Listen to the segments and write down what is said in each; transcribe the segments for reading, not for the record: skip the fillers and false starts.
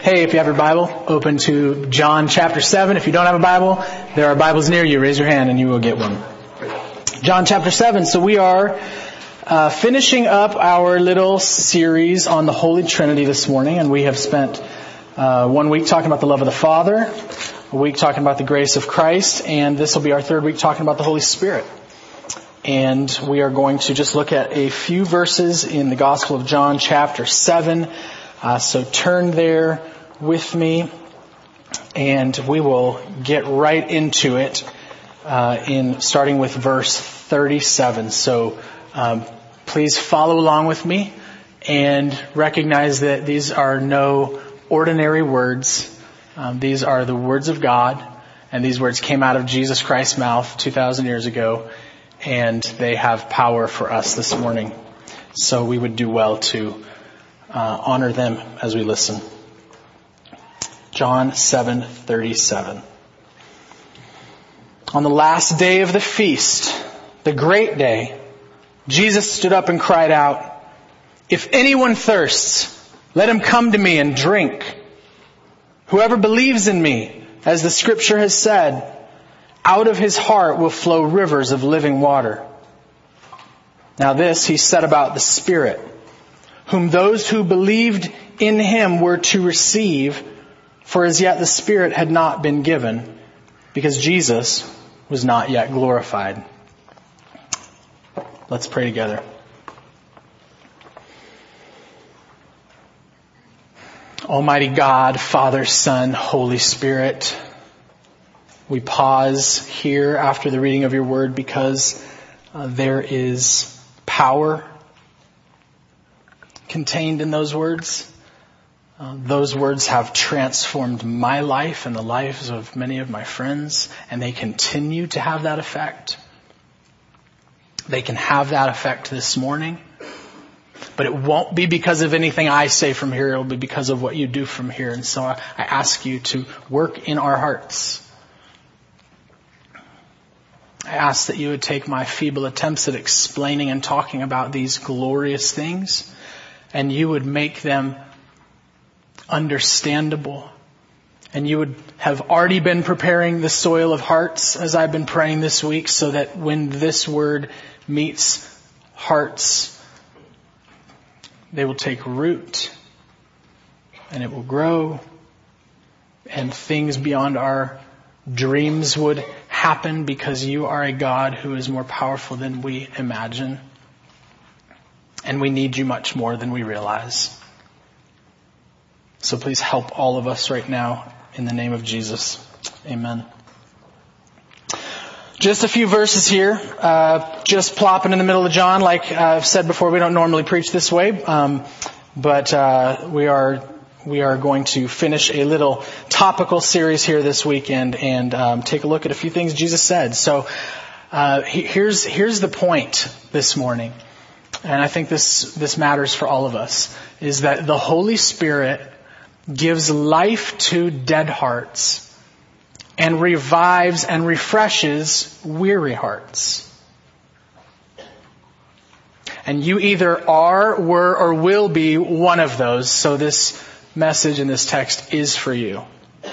Hey, if you have your Bible, open to John chapter 7. If you don't have a Bible, there are Bibles near you. Raise your hand and you will get one. John chapter 7. So we are finishing up our little series on the Holy Trinity this morning. And we have spent 1 week talking about the love of the Father, a week talking about the grace of Christ, and this will be our third week talking about the Holy Spirit. And we are going to just look at a few verses in the Gospel of John chapter 7. So turn there with me, and we will get right into it starting with verse 37. So please follow along with me and recognize that these are no ordinary words. These are the words of God, and these words came out of Jesus Christ's mouth 2,000 years ago, and they have power for us this morning. So we would do well to honor them as we listen. John 7:37. On the last day of the feast, the great day, Jesus stood up and cried out, "If anyone thirsts, let him come to me and drink. Whoever believes in me, as the scripture has said, out of his heart will flow rivers of living water." Now this he said about the Spirit, whom those who believed in him were to receive, for as yet the Spirit had not been given, because Jesus was not yet glorified. Let's pray together. Almighty God, Father, Son, Holy Spirit, we pause here after the reading of your word because there is power contained in those words. Those words have transformed my life and the lives of many of my friends, and they continue to have that effect. They can have that effect this morning, but it won't be because of anything I say from here. It'll be because of what you do from here. And so I ask you to work in our hearts. I ask that you would take my feeble attempts at explaining and talking about these glorious things, and you would make them understandable. And you would have already been preparing the soil of hearts as I've been praying this week, so that when this word meets hearts, they will take root and it will grow, and things beyond our dreams would happen, because you are a God who is more powerful than we imagine. And we need you much more than we realize. So please help all of us right now in the name of Jesus. Amen. Just a few verses here, just plopping in the middle of John. Like I've said before, we don't normally preach this way, but we are going to finish a little topical series here this weekend and take a look at a few things Jesus said. So here's the point this morning, and I think this matters for all of us, is that the Holy Spirit gives life to dead hearts and revives and refreshes weary hearts. And you either are, were, or will be one of those. So this message in this text is for you.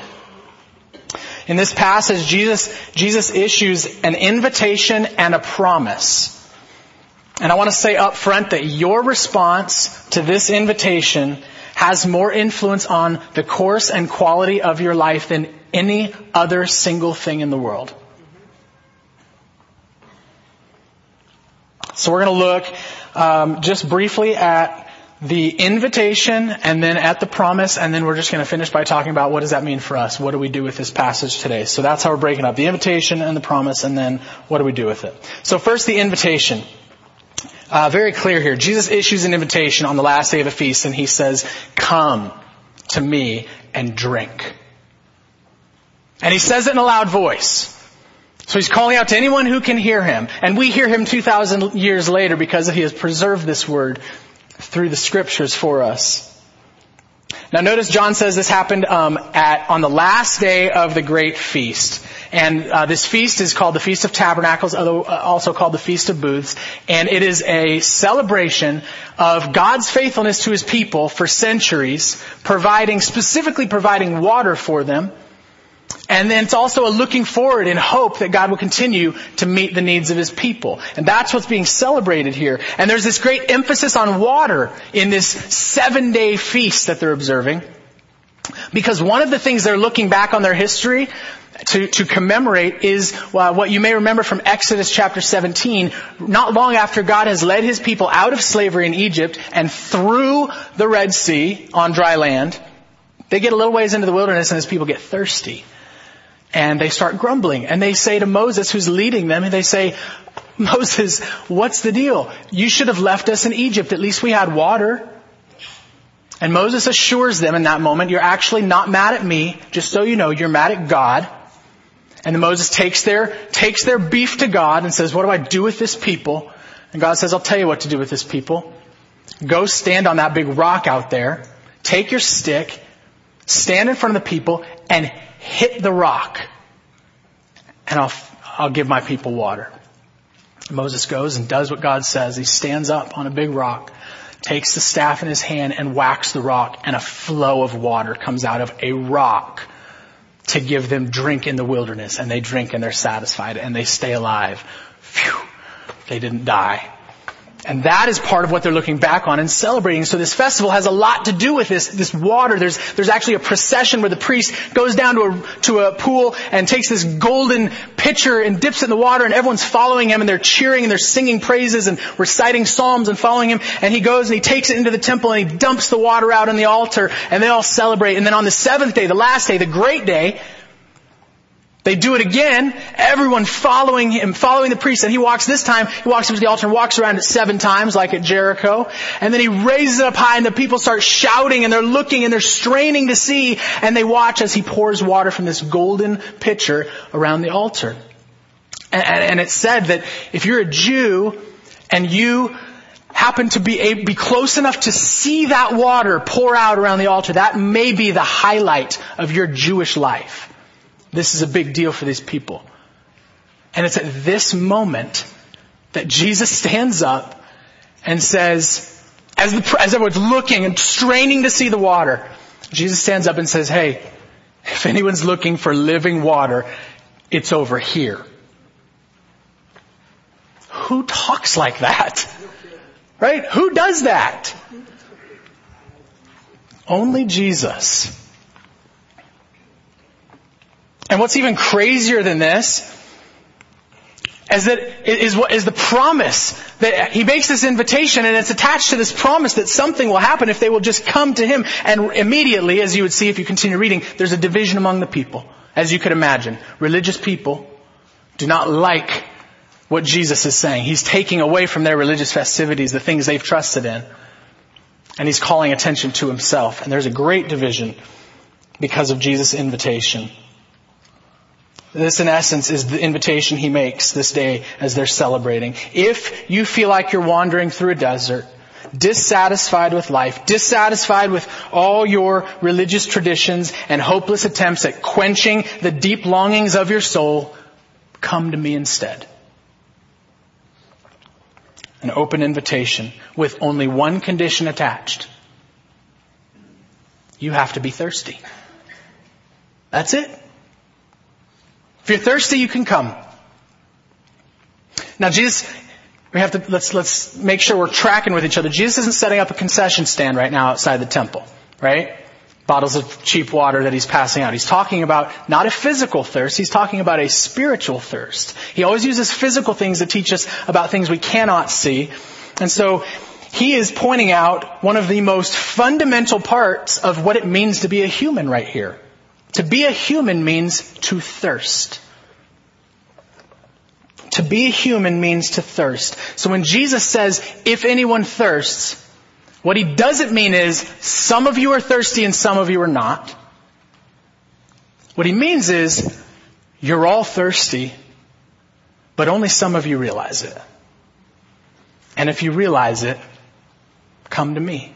In this passage, Jesus issues an invitation and a promise. And I want to say up front that your response to this invitation has more influence on the course and quality of your life than any other single thing in the world. So we're going to look just briefly at the invitation and then at the promise, and then we're just going to finish by talking about what does that mean for us? What do we do with this passage today? So that's how we're breaking up the invitation and the promise, and then what do we do with it? So first, the invitation. Very clear here. Jesus issues an invitation on the last day of the feast, and he says, "Come to me and drink." And he says it in a loud voice. So he's calling out to anyone who can hear him. And we hear him 2,000 years later because he has preserved this word through the scriptures for us. Now notice John says this happened on the last day of the great feast. And this feast is called the Feast of Tabernacles, also called the Feast of Booths. And it is a celebration of God's faithfulness to His people for centuries, specifically providing water for them. And then it's also a looking forward in hope that God will continue to meet the needs of His people. And that's what's being celebrated here. And there's this great emphasis on water in this 7-day feast that they're observing. Because one of the things they're looking back on their history to commemorate is what you may remember from Exodus chapter 17. Not long after God has led His people out of slavery in Egypt and through the Red Sea on dry land, they get a little ways into the wilderness and His people get thirsty. And they start grumbling. And they say to Moses, who's leading them, and they say, Moses, what's the deal? You should have left us in Egypt. At least we had water. And Moses assures them in that moment, you're actually not mad at me. Just so you know, you're mad at God. And then Moses takes their beef to God and says, what do I do with this people? And God says, I'll tell you what to do with this people. Go stand on that big rock out there. Take your stick. Stand in front of the people and hit the rock. And I'll give my people water. Moses goes and does what God says. He stands up on a big rock, takes the staff in his hand and whacks the rock, and a flow of water comes out of a rock to give them drink in the wilderness. And they drink and they're satisfied and they stay alive. Phew, they didn't die. And that is part of what they're looking back on and celebrating. So this festival has a lot to do with this water. There's actually a procession where the priest goes down to a pool and takes this golden pitcher and dips it in the water, and everyone's following him and they're cheering and they're singing praises and reciting psalms and following him. And he goes and he takes it into the temple and he dumps the water out on the altar, and they all celebrate. And then on the 7th day, the last day, the great day, they do it again, everyone following him, following the priest. And he walks up to the altar and walks around it 7 times like at Jericho. And then he raises it up high and the people start shouting and they're looking and they're straining to see. And they watch as he pours water from this golden pitcher around the altar. And it's said that if you're a Jew and you happen to be close enough to see that water pour out around the altar, that may be the highlight of your Jewish life. This is a big deal for these people. And it's at this moment that Jesus stands up and says, as everyone's looking and straining to see the water, Jesus stands up and says, hey, if anyone's looking for living water, it's over here. Who talks like that? Right? Who does that? Only Jesus. And what's even crazier than this is the promise that he makes this invitation, and it's attached to this promise that something will happen if they will just come to him. And immediately, as you would see if you continue reading, there's a division among the people, as you could imagine. Religious people do not like what Jesus is saying. He's taking away from their religious festivities the things they've trusted in, and he's calling attention to himself. And there's a great division because of Jesus' invitation. This, in essence, is the invitation he makes this day as they're celebrating. If you feel like you're wandering through a desert, dissatisfied with life, dissatisfied with all your religious traditions and hopeless attempts at quenching the deep longings of your soul, come to me instead. An open invitation with only one condition attached. You have to be thirsty. That's it. If you're thirsty, you can come. Now, Jesus, let's make sure we're tracking with each other. Jesus isn't setting up a concession stand right now outside the temple, right? Bottles of cheap water that he's passing out. He's talking about not a physical thirst. He's talking about a spiritual thirst. He always uses physical things to teach us about things we cannot see. And so he is pointing out one of the most fundamental parts of what it means to be a human right here. To be a human means to thirst. To be a human means to thirst. So when Jesus says, if anyone thirsts, what he doesn't mean is, some of you are thirsty and some of you are not. What he means is, you're all thirsty, but only some of you realize it. And if you realize it, come to me.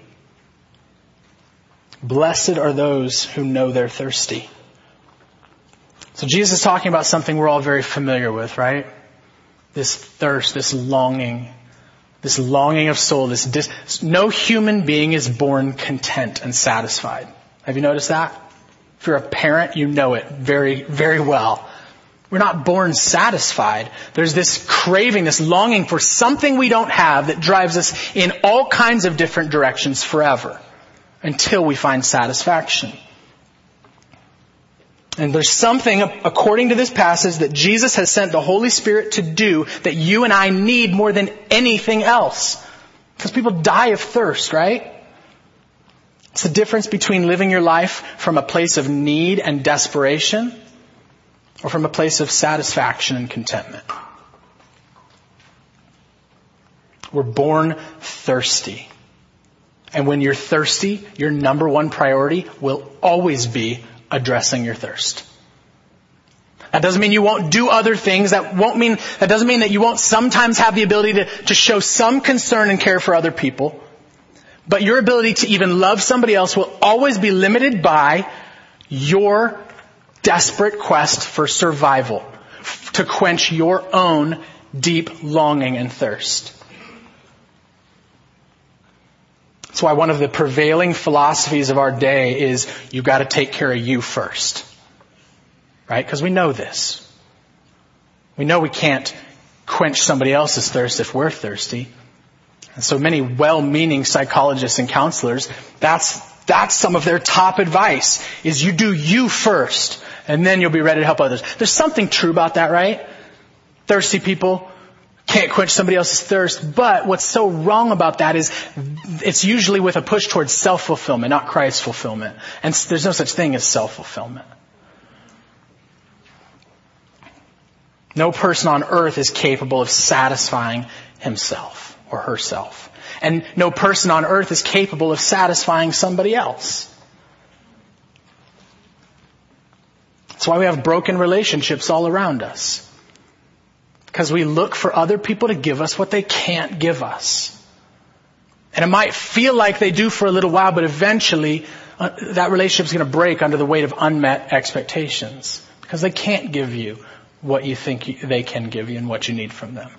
Blessed are those who know they're thirsty. So Jesus is talking about something we're all very familiar with, right? This thirst, this longing of soul. No human being is born content and satisfied. Have you noticed that? If you're a parent, you know it very, very well. We're not born satisfied. There's this craving, this longing for something we don't have that drives us in all kinds of different directions forever until we find satisfaction. And there's something, according to this passage, that Jesus has sent the Holy Spirit to do that you and I need more than anything else. Because people die of thirst, right? It's the difference between living your life from a place of need and desperation or from a place of satisfaction and contentment. We're born thirsty. And when you're thirsty, your number one priority will always be addressing your thirst. That doesn't mean you won't do other things. That doesn't mean that you won't sometimes have the ability to show some concern and care for other people. But your ability to even love somebody else will always be limited by your desperate quest for survival, to quench your own deep longing and thirst. That's why one of the prevailing philosophies of our day is you've got to take care of you first. Right? Because we know this. We know we can't quench somebody else's thirst if we're thirsty. And so many well-meaning psychologists and counselors, that's some of their top advice, is you do you first, and then you'll be ready to help others. There's something true about that, right? Thirsty people can't quench somebody else's thirst, but what's so wrong about that is it's usually with a push towards self-fulfillment, not Christ's fulfillment. And there's no such thing as self-fulfillment. No person on earth is capable of satisfying himself or herself. And no person on earth is capable of satisfying somebody else. That's why we have broken relationships all around us. Because we look for other people to give us what they can't give us. And it might feel like they do for a little while, but eventually that relationship is going to break under the weight of unmet expectations. Because they can't give you what you think they can give you and what you need from them.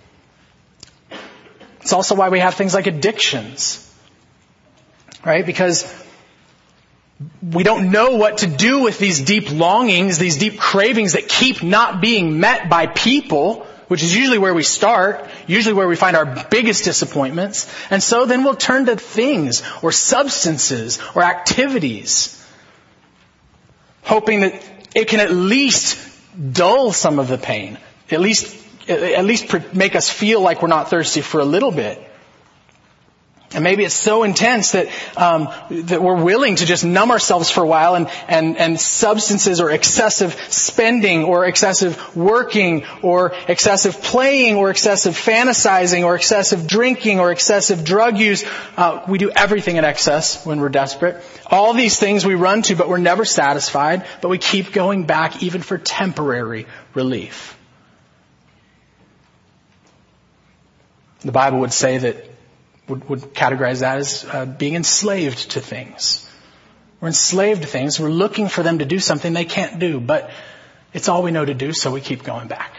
It's also why we have things like addictions. Right? Because we don't know what to do with these deep longings, these deep cravings that keep not being met by people, which is usually where we start, usually where we find our biggest disappointments. And so then we'll turn to things or substances or activities, hoping that it can at least dull some of the pain, at least make us feel like we're not thirsty for a little bit. And maybe it's so intense that we're willing to just numb ourselves for a while, and substances or excessive spending or excessive working or excessive playing or excessive fantasizing or excessive drinking or excessive drug use. We do everything in excess when we're desperate. All these things we run to, but we're never satisfied, but we keep going back even for temporary relief. The Bible would say that would categorize that as being enslaved to things. We're enslaved to things. We're looking for them to do something they can't do, but it's all we know to do, so we keep going back.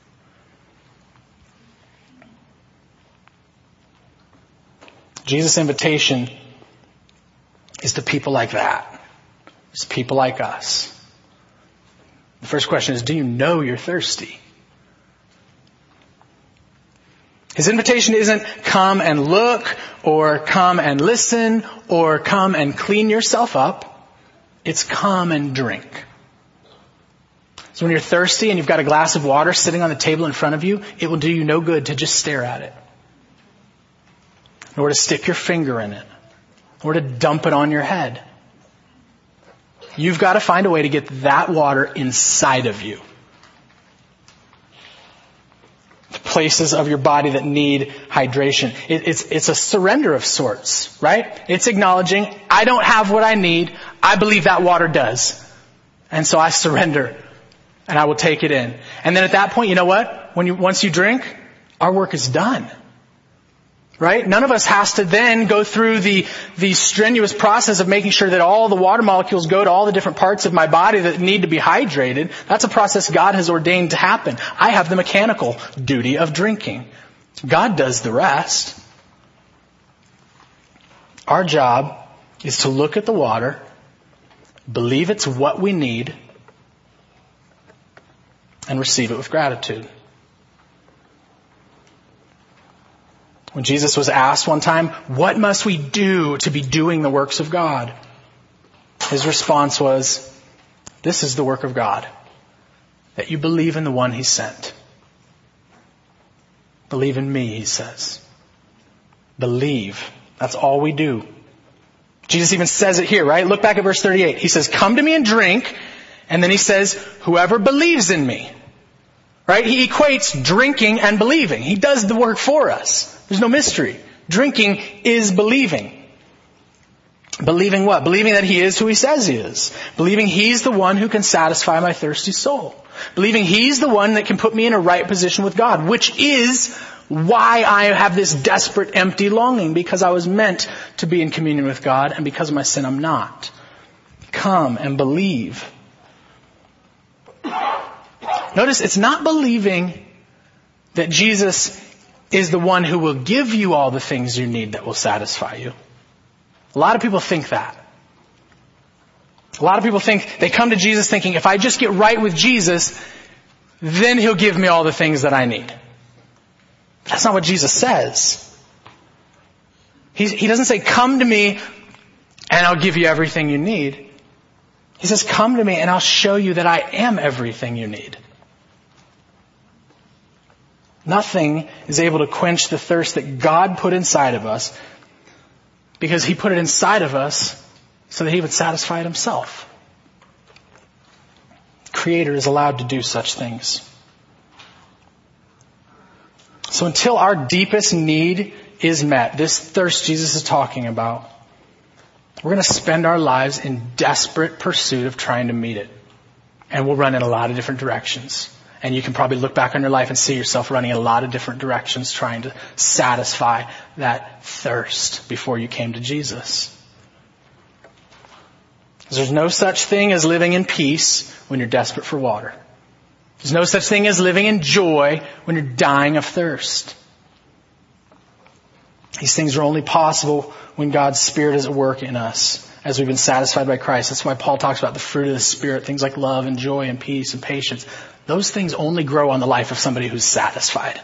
Jesus' invitation is to people like that. It's people like us. The first question is, do you know you're thirsty? His invitation isn't come and look or come and listen or come and clean yourself up. It's come and drink. So when you're thirsty and you've got a glass of water sitting on the table in front of you, it will do you no good to just stare at it, nor to stick your finger in it, or to dump it on your head. You've got to find a way to get that water inside of you. Places of your body that need hydration. It's a surrender of sorts, right? It's acknowledging, I don't have what I need. I believe that water does. And so I surrender and I will take it in. And then at that point, you know what? Once you drink, our work is done. Right? None of us has to then go through the strenuous process of making sure that all the water molecules go to all the different parts of my body that need to be hydrated. That's a process God has ordained to happen. I have the mechanical duty of drinking. God does the rest. Our job is to look at the water, believe it's what we need, and receive it with gratitude. When Jesus was asked one time, what must we do to be doing the works of God? His response was, this is the work of God, that you believe in the one He sent. Believe in me, He says. Believe. That's all we do. Jesus even says it here, right? Look back at verse 38. He says, come to me and drink. And then He says, whoever believes in me. Right? He equates drinking and believing. He does the work for us. There's no mystery. Drinking is believing. Believing what? Believing that He is who He says He is. Believing He's the one who can satisfy my thirsty soul. Believing He's the one that can put me in a right position with God, which is why I have this desperate, empty longing, because I was meant to be in communion with God, and because of my sin I'm not. Come and believe. Notice, it's not believing that Jesus is the one who will give you all the things you need that will satisfy you. A lot of people think that. A lot of people think, they come to Jesus thinking, if I just get right with Jesus, then He'll give me all the things that I need. That's not what Jesus says. He doesn't say, come to me and I'll give you everything you need. He says, come to me and I'll show you that I am everything you need. Nothing is able to quench the thirst that God put inside of us, because He put it inside of us so that He would satisfy it Himself. The Creator is allowed to do such things. So until our deepest need is met, this thirst Jesus is talking about, we're going to spend our lives in desperate pursuit of trying to meet it. And we'll run in a lot of different directions. And you can probably look back on your life and see yourself running in a lot of different directions trying to satisfy that thirst before you came to Jesus. There's no such thing as living in peace when you're desperate for water. There's no such thing as living in joy when you're dying of thirst. These things are only possible when God's Spirit is at work in us as we've been satisfied by Christ. That's why Paul talks about the fruit of the Spirit, things like love and joy and peace and patience. Those things only grow on the life of somebody who's satisfied.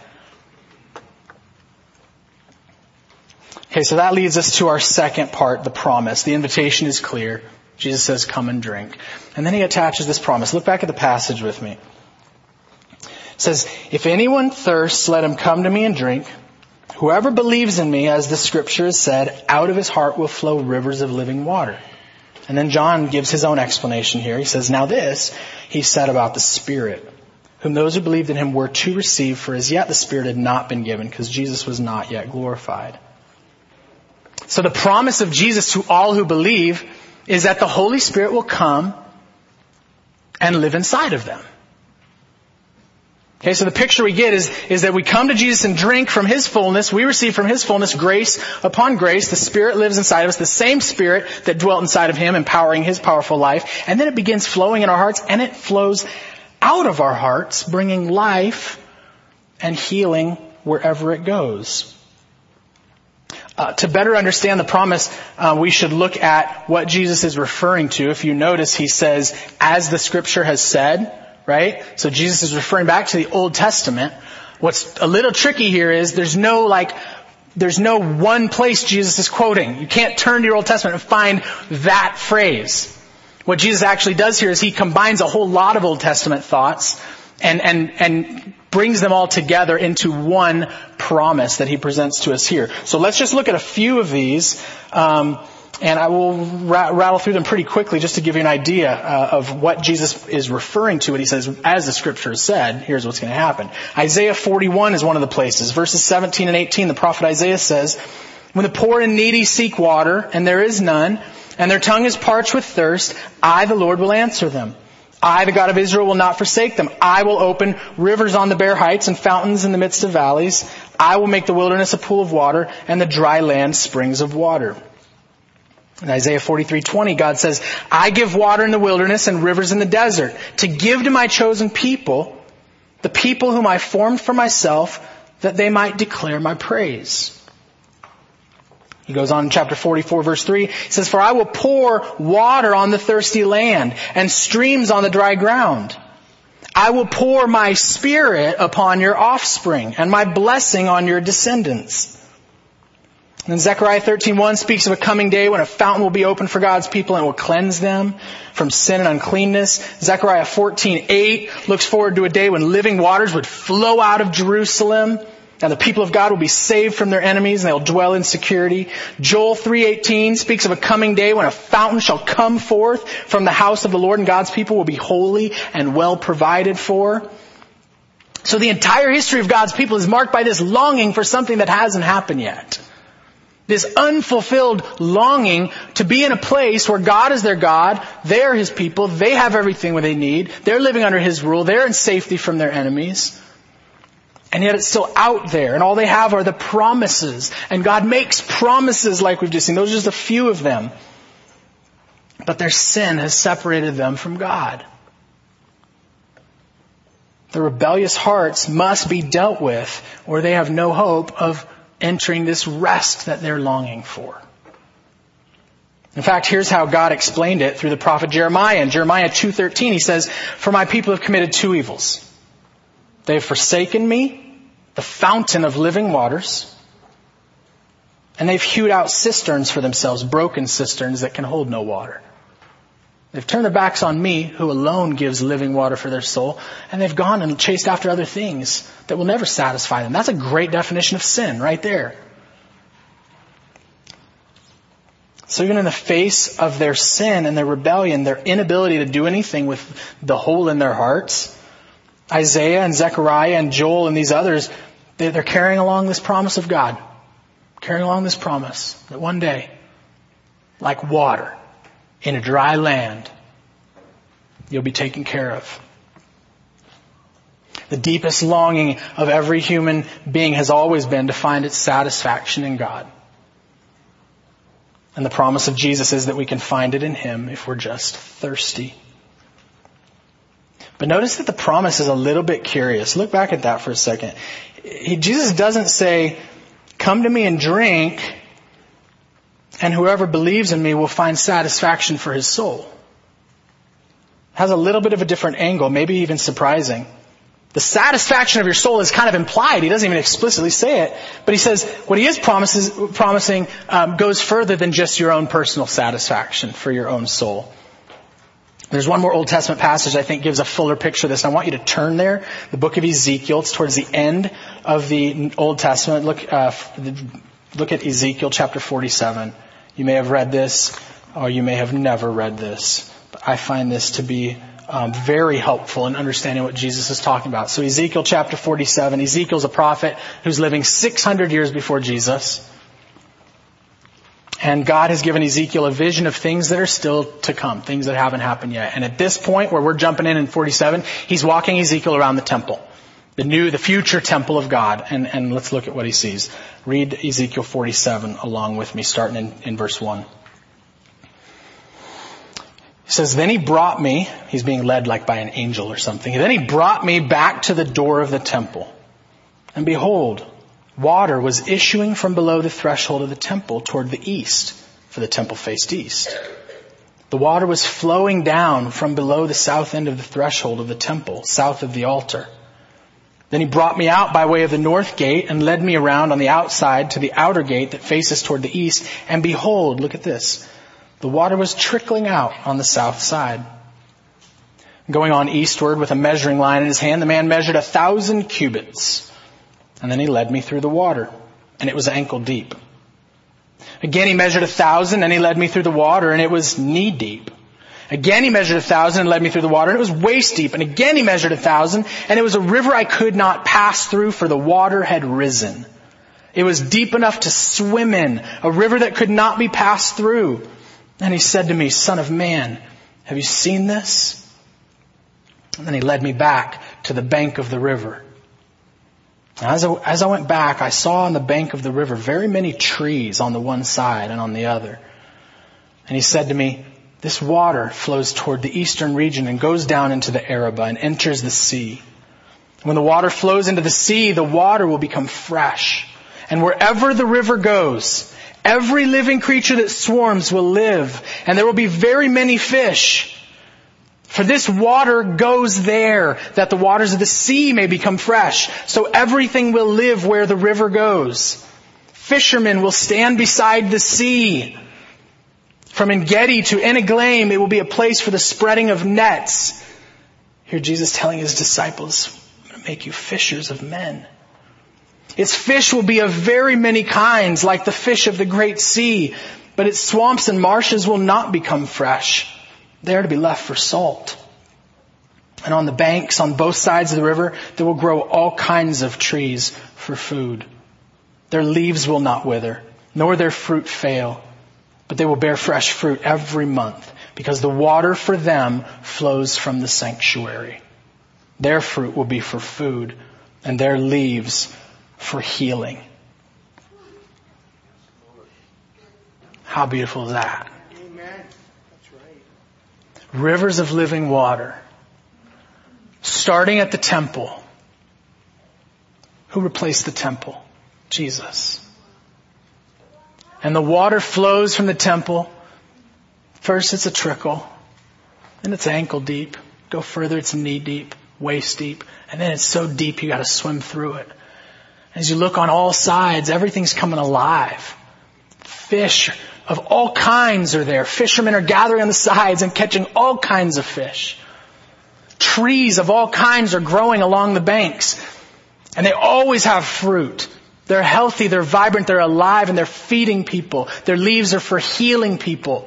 Okay, so that leads us to our second part, the promise. The invitation is clear. Jesus says, come and drink. And then He attaches this promise. Look back at the passage with me. It says, if anyone thirsts, let him come to me and drink. Whoever believes in me, as the scripture has said, out of his heart will flow rivers of living water. And then John gives his own explanation here. He says, now this He said about the Spirit, whom those who believed in Him were to receive, for as yet the Spirit had not been given, because Jesus was not yet glorified. So the promise of Jesus to all who believe is that the Holy Spirit will come and live inside of them. Okay, so the picture we get is that we come to Jesus and drink from His fullness. We receive from His fullness grace upon grace. The Spirit lives inside of us, the same Spirit that dwelt inside of Him, empowering His powerful life. And then it begins flowing in our hearts, and it flows out of our hearts, bringing life and healing wherever it goes. To better understand the promise, we should look at what Jesus is referring to. If you notice, He says, as the Scripture has said. Right? So Jesus is referring back to the Old Testament. What's a little tricky here is there's no one place Jesus is quoting. You can't turn to your Old Testament and find that phrase. What Jesus actually does here is He combines a whole lot of Old Testament thoughts and brings them all together into one promise that He presents to us here. So let's just look at a few of these. And I will rattle through them pretty quickly just to give you an idea of what Jesus is referring to when He says, as the Scripture has said, here's what's going to happen. Isaiah 41 is one of the places. Verses 17 and 18, the prophet Isaiah says, when the poor and needy seek water, and there is none, and their tongue is parched with thirst, I, the Lord, will answer them. I, the God of Israel, will not forsake them. I will open rivers on the bare heights and fountains in the midst of valleys. I will make the wilderness a pool of water and the dry land springs of water. In Isaiah 43:20, God says, I give water in the wilderness and rivers in the desert to give to my chosen people, the people whom I formed for myself, that they might declare my praise. He goes on in chapter 44, verse 3. He says, for I will pour water on the thirsty land and streams on the dry ground. I will pour my Spirit upon your offspring and my blessing on your descendants. And Zechariah 13:1 speaks of a coming day when a fountain will be opened for God's people and will cleanse them from sin and uncleanness. Zechariah 14:8 looks forward to a day when living waters would flow out of Jerusalem and the people of God will be saved from their enemies and they'll dwell in security. Joel 3:18 speaks of a coming day when a fountain shall come forth from the house of the Lord and God's people will be holy and well provided for. So the entire history of God's people is marked by this longing for something that hasn't happened yet. This unfulfilled longing to be in a place where God is their God, they are His people, they have everything they need, they're living under His rule, they're in safety from their enemies. And yet it's still out there, and all they have are the promises. And God makes promises like we've just seen. Those are just a few of them. But their sin has separated them from God. The rebellious hearts must be dealt with, or they have no hope of entering this rest that they're longing for. In fact, here's how God explained it through the prophet Jeremiah. In Jeremiah 2:13, he says, for my people have committed two evils. They have forsaken me, the fountain of living waters, and they've hewed out cisterns for themselves, broken cisterns that can hold no water. They've turned their backs on me, who alone gives living water for their soul, and they've gone and chased after other things that will never satisfy them. That's a great definition of sin right there. So even in the face of their sin and their rebellion, their inability to do anything with the hole in their hearts, Isaiah and Zechariah and Joel and these others, they're carrying along this promise of God. Carrying along this promise that one day, like water in a dry land, you'll be taken care of. The deepest longing of every human being has always been to find its satisfaction in God. And the promise of Jesus is that we can find it in Him if we're just thirsty. But notice that the promise is a little bit curious. Look back at that for a second. Jesus doesn't say, come to me and drink, and whoever believes in me will find satisfaction for his soul. It has a little bit of a different angle, maybe even surprising. The satisfaction of your soul is kind of implied. He doesn't even explicitly say it. But he says what he is promising goes further than just your own personal satisfaction for your own soul. There's one more Old Testament passage I think gives a fuller picture of this. I want you to turn there. The book of Ezekiel. It's towards the end of the Old Testament. Look at Ezekiel chapter 47. You may have read this, or you may have never read this. But I find this to be very helpful in understanding what Jesus is talking about. So Ezekiel chapter 47. Ezekiel's a prophet who's living 600 years before Jesus. And God has given Ezekiel a vision of things that are still to come, things that haven't happened yet. And at this point where we're jumping in 47, he's walking Ezekiel around the temple, the future temple of God. And let's look at what he sees. Read Ezekiel 47 along with me, starting in verse 1. He says, then he brought me, he's being led like by an angel or something. Then he brought me back to the door of the temple. And behold, water was issuing from below the threshold of the temple toward the east, for the temple faced east. The water was flowing down from below the south end of the threshold of the temple, south of the altar. Then he brought me out by way of the north gate and led me around on the outside to the outer gate that faces toward the east. And behold, look at this. The water was trickling out on the south side. Going on eastward with a measuring line in his hand, the man measured 1,000 cubits. And then he led me through the water, and it was ankle deep. Again he measured 1,000, and he led me through the water, and it was knee deep. Again he measured 1,000 and led me through the water, and it was waist deep. And again he measured 1,000, and it was a river I could not pass through, for the water had risen. It was deep enough to swim in, a river that could not be passed through. And he said to me, Son of man, have you seen this? And then he led me back to the bank of the river. As I went back, I saw on the bank of the river very many trees on the one side and on the other. And he said to me, this water flows toward the eastern region and goes down into the Arabah and enters the sea. When the water flows into the sea, the water will become fresh. And wherever the river goes, every living creature that swarms will live. And there will be very many fish. For this water goes there, that the waters of the sea may become fresh. So everything will live where the river goes. Fishermen will stand beside the sea. From En-Gedi to En-Eglaim, it will be a place for the spreading of nets. Here Jesus telling his disciples, I'm going to make you fishers of men. Its fish will be of very many kinds, like the fish of the great sea. But its swamps and marshes will not become fresh. They are to be left for salt. And on the banks, on both sides of the river, there will grow all kinds of trees for food. Their leaves will not wither, nor their fruit fail. But they will bear fresh fruit every month, because the water for them flows from the sanctuary. Their fruit will be for food, and their leaves for healing. How beautiful is that? Amen. That's right. Rivers of living water. Starting at the temple. Who replaced the temple? Jesus. And the water flows from the temple. First it's a trickle. Then it's ankle deep. Go further, it's knee deep, waist deep. And then it's so deep you got to swim through it. As you look on all sides, everything's coming alive. Fish of all kinds are there. Fishermen are gathering on the sides and catching all kinds of fish. Trees of all kinds are growing along the banks. And they always have fruit. They're healthy, they're vibrant, they're alive, and they're feeding people. Their leaves are for healing people.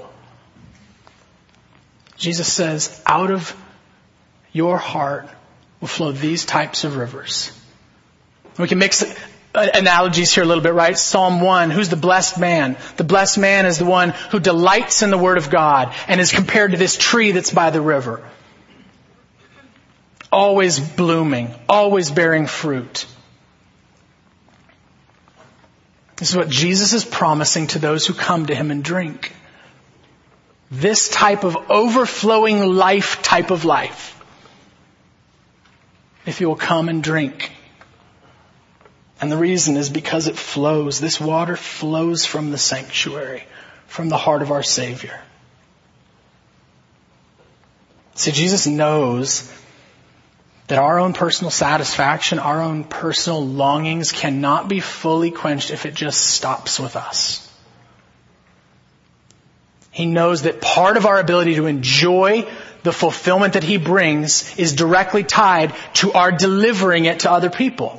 Jesus says, out of your heart will flow these types of rivers. We can mix analogies here a little bit, right? Psalm 1, who's the blessed man? The blessed man is the one who delights in the Word of God and is compared to this tree that's by the river. Always blooming, always bearing fruit. This is what Jesus is promising to those who come to Him and drink. This type of overflowing life type of life. If you will come and drink. And the reason is because it flows. This water flows from the sanctuary, from the heart of our Savior. See, Jesus knows that our own personal satisfaction, our own personal longings cannot be fully quenched if it just stops with us. He knows that part of our ability to enjoy the fulfillment that He brings is directly tied to our delivering it to other people.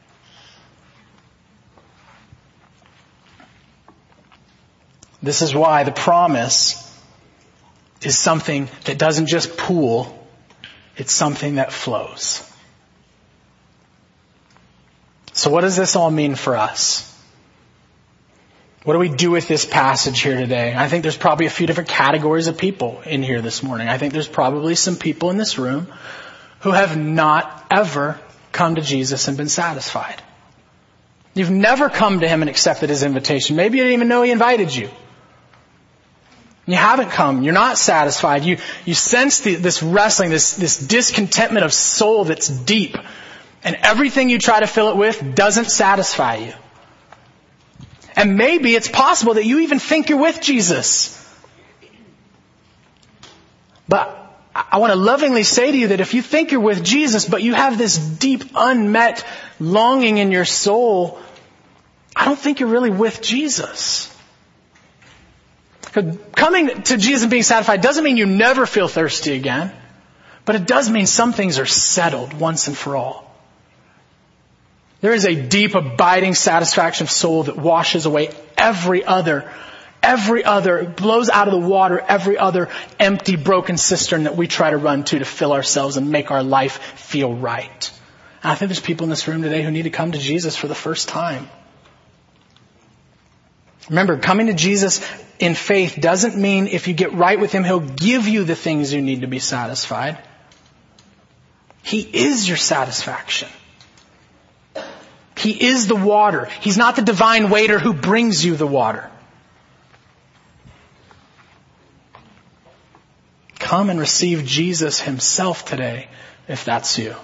This is why the promise is something that doesn't just pool. It's something that flows. So what does this all mean for us? What do we do with this passage here today? I think there's probably a few different categories of people in here this morning. I think there's probably some people in this room who have not ever come to Jesus and been satisfied. You've never come to Him and accepted His invitation. Maybe you didn't even know He invited you. You haven't come. You're not satisfied. You sense this wrestling, this discontentment of soul that's deep. And everything you try to fill it with doesn't satisfy you. And maybe it's possible that you even think you're with Jesus. But I want to lovingly say to you that if you think you're with Jesus, but you have this deep, unmet longing in your soul, I don't think you're really with Jesus. Coming to Jesus and being satisfied doesn't mean you never feel thirsty again. But it does mean some things are settled once and for all. There is a deep, abiding satisfaction of soul that washes away every other, blows out of the water every other empty, broken cistern that we try to run to fill ourselves and make our life feel right. And I think there's people in this room today who need to come to Jesus for the first time. Remember, coming to Jesus in faith doesn't mean if you get right with Him, He'll give you the things you need to be satisfied. He is your satisfaction. He is the water. He's not the divine waiter who brings you the water. Come and receive Jesus himself today, if that's you.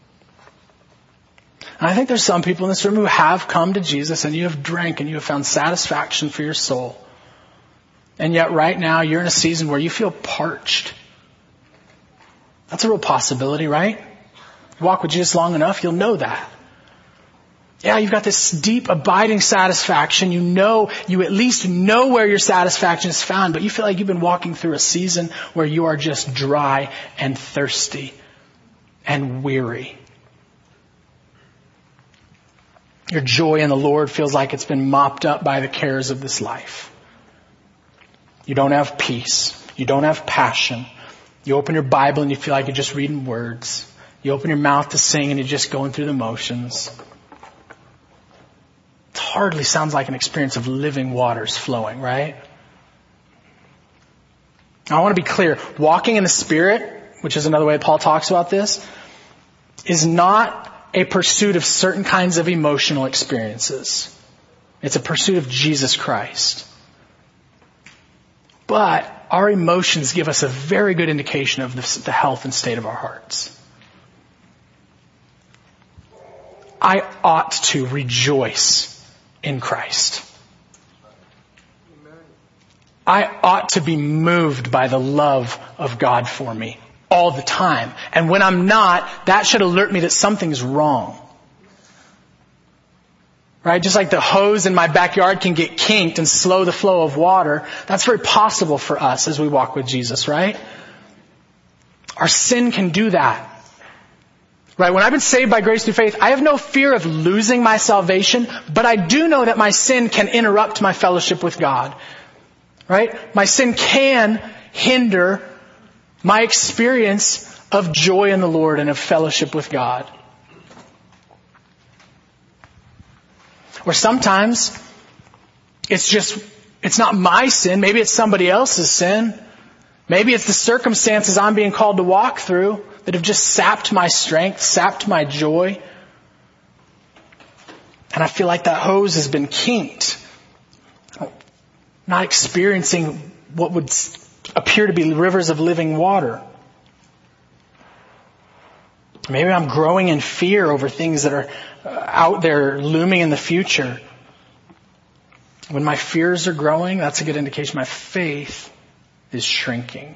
And I think there's some people in this room who have come to Jesus and you have drank and you have found satisfaction for your soul. And yet right now you're in a season where you feel parched. That's a real possibility, right? Walk with Jesus long enough, you'll know that. Yeah, you've got this deep, abiding satisfaction. You at least know where your satisfaction is found, but you feel like you've been walking through a season where you are just dry and thirsty and weary. Your joy in the Lord feels like it's been mopped up by the cares of this life. You don't have peace. You don't have passion. You open your Bible and you feel like you're just reading words. You open your mouth to sing and you're just going through the motions. It hardly sounds like an experience of living waters flowing, right? Now, I want to be clear. Walking in the Spirit, which is another way Paul talks about this, is not a pursuit of certain kinds of emotional experiences. It's a pursuit of Jesus Christ. But our emotions give us a very good indication of the health and state of our hearts. I ought to rejoice in Christ. I ought to be moved by the love of God for me all the time. And when I'm not, that should alert me that something's wrong. Right? Just like the hose in my backyard can get kinked and slow the flow of water, that's very possible for us as we walk with Jesus, right? Our sin can do that. Right? When I've been saved by grace through faith, I have no fear of losing my salvation, but I do know that my sin can interrupt my fellowship with God. Right? My sin can hinder my experience of joy in the Lord and of fellowship with God. Or sometimes it's not my sin. Maybe it's somebody else's sin. Maybe it's the circumstances I'm being called to walk through that have just sapped my strength, sapped my joy. And I feel like that hose has been kinked. I'm not experiencing what would appear to be rivers of living water. Maybe I'm growing in fear over things that are out there looming in the future. When my fears are growing, that's a good indication my faith is shrinking.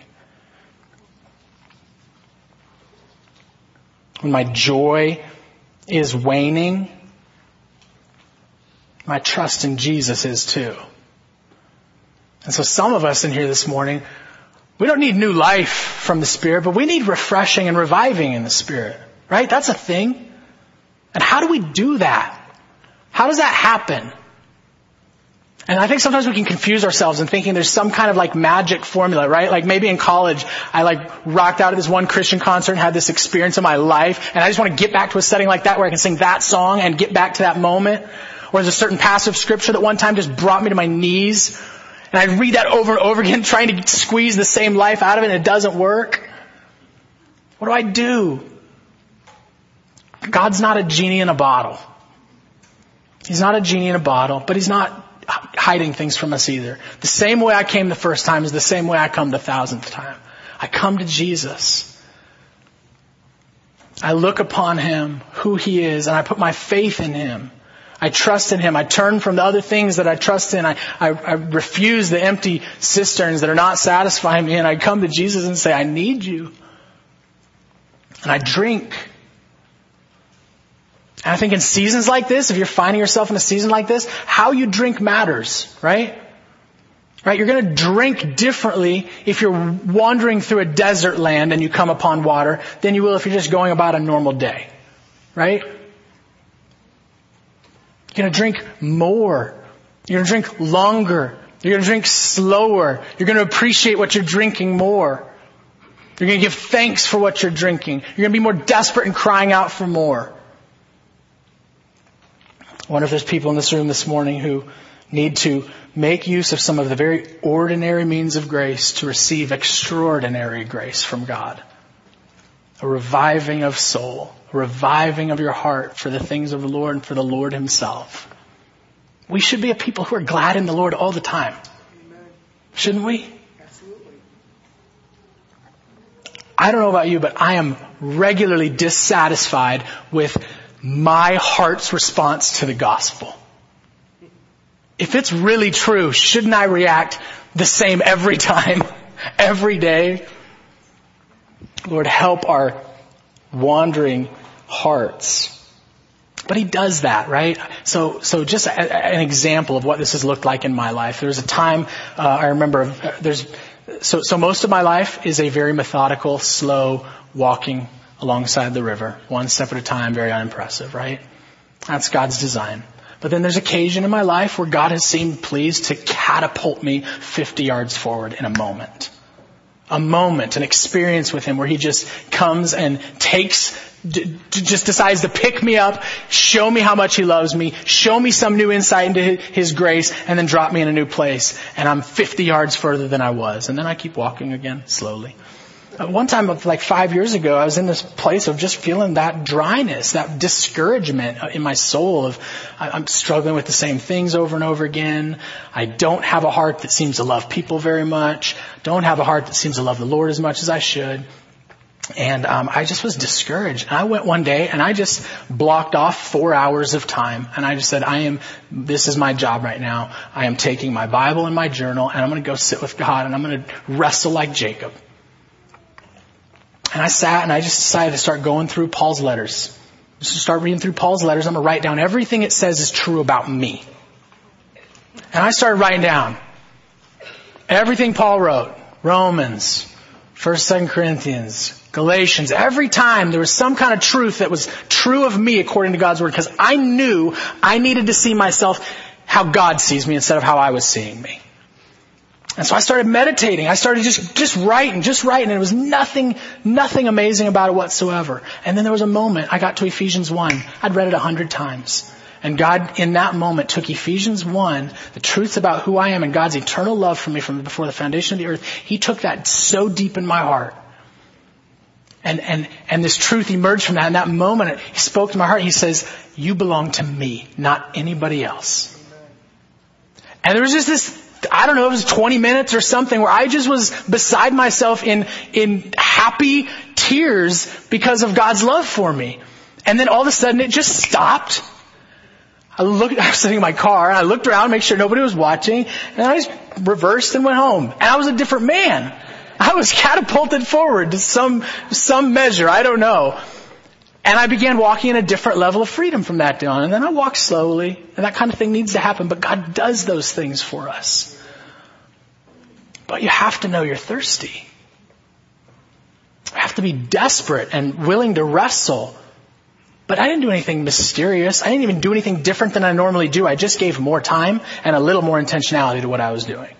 When my joy is waning, my trust in Jesus is too. And so some of us in here this morning, we don't need new life from the Spirit, but we need refreshing and reviving in the Spirit. Right? That's a thing. And how do we do that? How does that happen? And I think sometimes we can confuse ourselves in thinking there's some kind of like magic formula, right? Like maybe in college, I like rocked out at this one Christian concert and had this experience in my life. And I just want to get back to a setting like that where I can sing that song and get back to that moment. Or there's a certain passage of scripture that one time just brought me to my knees. And I read that over and over again, trying to squeeze the same life out of it, and it doesn't work. What do I do? God's not a genie in a bottle. He's not a genie in a bottle, but He's not hiding things from us either. The same way I came the first time is the same way I come the 1,000th time. I come to Jesus. I look upon Him, who He is, and I put my faith in Him. I trust in Him. I turn from the other things that I trust in. I refuse the empty cisterns that are not satisfying me, and I come to Jesus and say, I need you. And I drink. And I think in seasons like this, if you're finding yourself in a season like this, how you drink matters, right? Right? You're going to drink differently if you're wandering through a desert land and you come upon water than you will if you're just going about a normal day, right? You're going to drink more. You're going to drink longer. You're going to drink slower. You're going to appreciate what you're drinking more. You're going to give thanks for what you're drinking. You're going to be more desperate and crying out for more. I wonder if there's people in this room this morning who need to make use of some of the very ordinary means of grace to receive extraordinary grace from God. a reviving of soul, a reviving of your heart for the things of the Lord and for the Lord himself. We should be a people who are glad in the Lord all the time. Amen. Shouldn't we? Absolutely. I don't know about you, but I am regularly dissatisfied with my heart's response to the gospel. If it's really true, shouldn't I react the same every time, every day? Lord, help our wandering hearts. But he does that, right? So just an example of what this has looked like in my life. There was a time, I remember, so most of my life is a very methodical, slow walking alongside the river, one step at a time, very unimpressive, right? That's God's design. But then there's occasion in my life where God has seemed pleased to catapult me 50 yards forward in a moment. A moment, an experience with him where he just comes and just decides to pick me up, show me how much he loves me, show me some new insight into his grace, and then drop me in a new place. And I'm 50 yards further than I was. And then I keep walking again, slowly. One time, like 5 years ago, I was in this place of just feeling that dryness, that discouragement in my soul of I'm struggling with the same things over and over again. I don't have a heart that seems to love people very much. Don't have a heart that seems to love the Lord as much as I should. And I just was discouraged. And I went one day and I just blocked off 4 hours of time. And I just said, this is my job right now. I am taking my Bible and my journal and I'm going to go sit with God and I'm going to wrestle like Jacob. And I sat and I just decided to start going through Paul's letters. Just to start reading through Paul's letters. I'm going to write down everything it says is true about me. And I started writing down everything Paul wrote. Romans, 1st, 2nd Corinthians, Galatians. Every time there was some kind of truth that was true of me according to God's word. Because I knew I needed to see myself how God sees me instead of how I was seeing me. And so I started meditating. I started just writing. And it was nothing amazing about it whatsoever. And then there was a moment, I got to Ephesians 1. I'd read it 100 times. And God, in that moment, took Ephesians 1, the truths about who I am and God's eternal love for me from before the foundation of the earth. He took that so deep in my heart. And this truth emerged from that. In that moment, He spoke to my heart. He says, you belong to me, not anybody else. And there was just this, I don't know, it was 20 minutes or something where I just was beside myself in happy tears because of God's love for me. And then all of a sudden it just stopped. I was sitting in my car and I looked around to make sure nobody was watching and I just reversed and went home. And I was a different man. I was catapulted forward to some measure. I don't know. And I began walking in a different level of freedom from that day on. And then I walked slowly. And that kind of thing needs to happen. But God does those things for us. But you have to know you're thirsty. You have to be desperate and willing to wrestle. But I didn't do anything mysterious. I didn't even do anything different than I normally do. I just gave more time and a little more intentionality to what I was doing.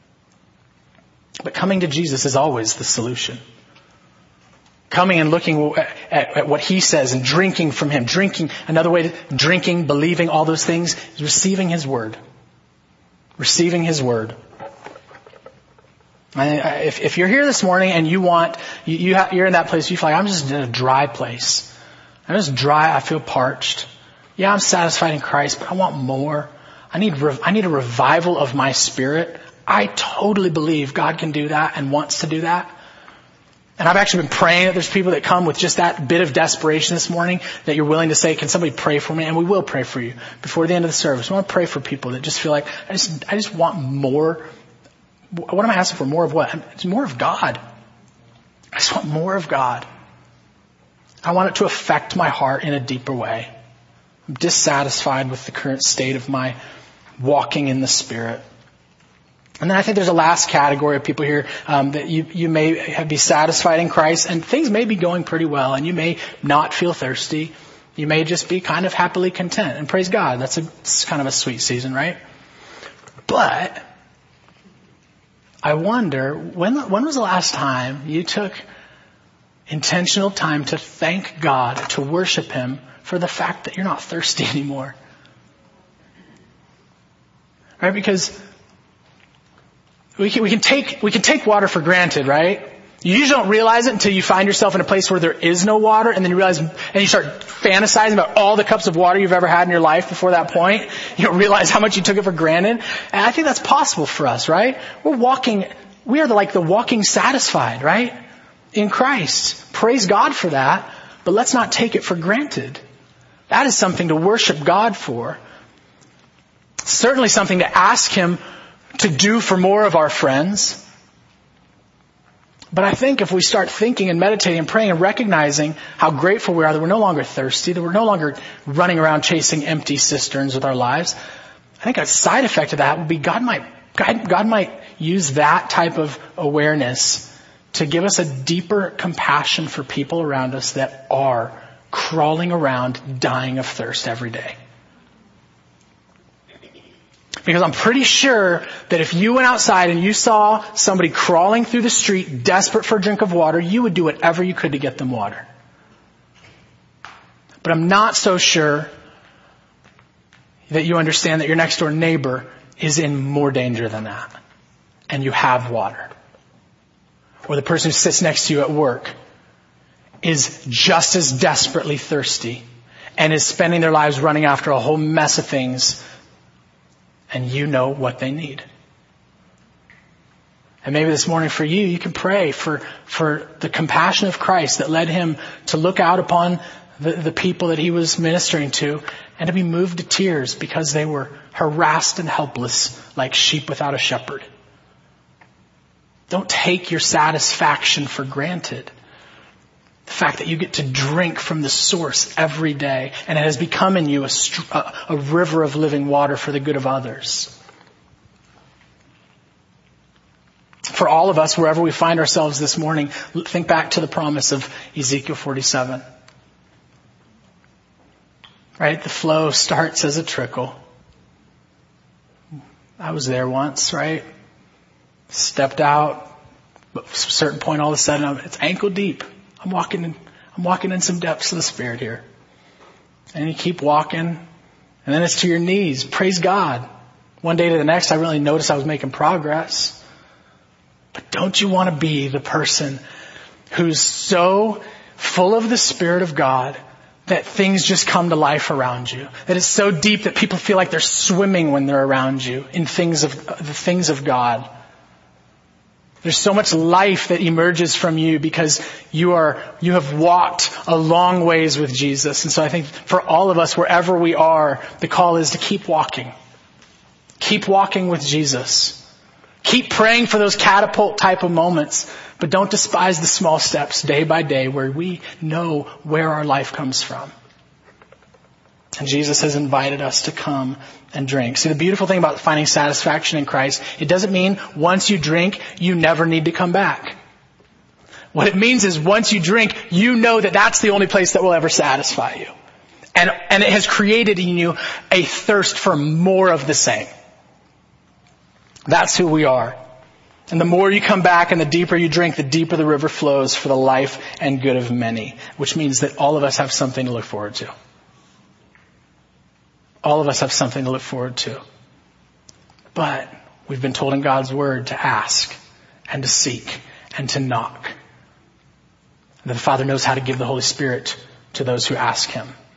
But coming to Jesus is always the solution. Coming and looking at what He says and drinking from Him. Another way to drinking, believing, all those things is receiving His Word. Receiving His Word. If you're here this morning and you're in that place, you feel like I'm just in a dry place. I'm just dry. I feel parched. Yeah, I'm satisfied in Christ, but I want more. I need a revival of my spirit. I totally believe God can do that and wants to do that. And I've actually been praying that there's people that come with just that bit of desperation this morning that you're willing to say, can somebody pray for me? And we will pray for you before the end of the service. We want to pray for people that just feel like, I just want more. What am I asking for? More of what? It's more of God. I just want more of God. I want it to affect my heart in a deeper way. I'm dissatisfied with the current state of my walking in the Spirit. And then I think there's a last category of people here that you may be satisfied in Christ and things may be going pretty well and you may not feel thirsty. You may just be kind of happily content. And praise God, it's kind of a sweet season, right? But I wonder, when was the last time you took intentional time to thank God, to worship Him for the fact that you're not thirsty anymore? Right? Because we can take water for granted, right? You usually don't realize it until you find yourself in a place where there is no water, and then you realize, and you start fantasizing about all the cups of water you've ever had in your life before that point. You don't realize how much you took it for granted. And I think that's possible for us, right? We are like the walking satisfied, right? In Christ. Praise God for that, but let's not take it for granted. That is something to worship God for. Certainly something to ask Him to do for more of our friends. But I think if we start thinking and meditating and praying and recognizing how grateful we are that we're no longer thirsty, that we're no longer running around chasing empty cisterns with our lives, I think a side effect of that would be God might use that type of awareness to give us a deeper compassion for people around us that are crawling around dying of thirst every day. Because I'm pretty sure that if you went outside and you saw somebody crawling through the street desperate for a drink of water, you would do whatever you could to get them water. But I'm not so sure that you understand that your next door neighbor is in more danger than that. And you have water. Or the person who sits next to you at work is just as desperately thirsty and is spending their lives running after a whole mess of things. And you know what they need. And maybe this morning for you, you can pray for the compassion of Christ that led Him to look out upon the people that He was ministering to and to be moved to tears because they were harassed and helpless like sheep without a shepherd. Don't take your satisfaction for granted. The fact that you get to drink from the source every day and it has become in you a river of living water for the good of others. For all of us, wherever we find ourselves this morning, think back to the promise of Ezekiel 47. Right? The flow starts as a trickle. I was there once, right? Stepped out, but at a certain point all of a sudden it's ankle deep. I'm walking in some depths of the Spirit here. And you keep walking, and then it's to your knees. Praise God. One day to the next, I really noticed I was making progress. But don't you want to be the person who's so full of the Spirit of God that things just come to life around you? That it's so deep that people feel like they're swimming when they're around you in the things of God. There's so much life that emerges from you because you have walked a long ways with Jesus. And so I think for all of us, wherever we are, the call is to keep walking. Keep walking with Jesus. Keep praying for those catapult type of moments, but don't despise the small steps day by day where we know where our life comes from. And Jesus has invited us to come and drink. See, the beautiful thing about finding satisfaction in Christ, it doesn't mean once you drink, you never need to come back. What it means is once you drink, you know that that's the only place that will ever satisfy you. And it has created in you a thirst for more of the same. That's who we are. And the more you come back and the deeper you drink, the deeper the river flows for the life and good of many. Which means that all of us have something to look forward to. All of us have something to look forward to. But we've been told in God's Word to ask and to seek and to knock. And the Father knows how to give the Holy Spirit to those who ask Him.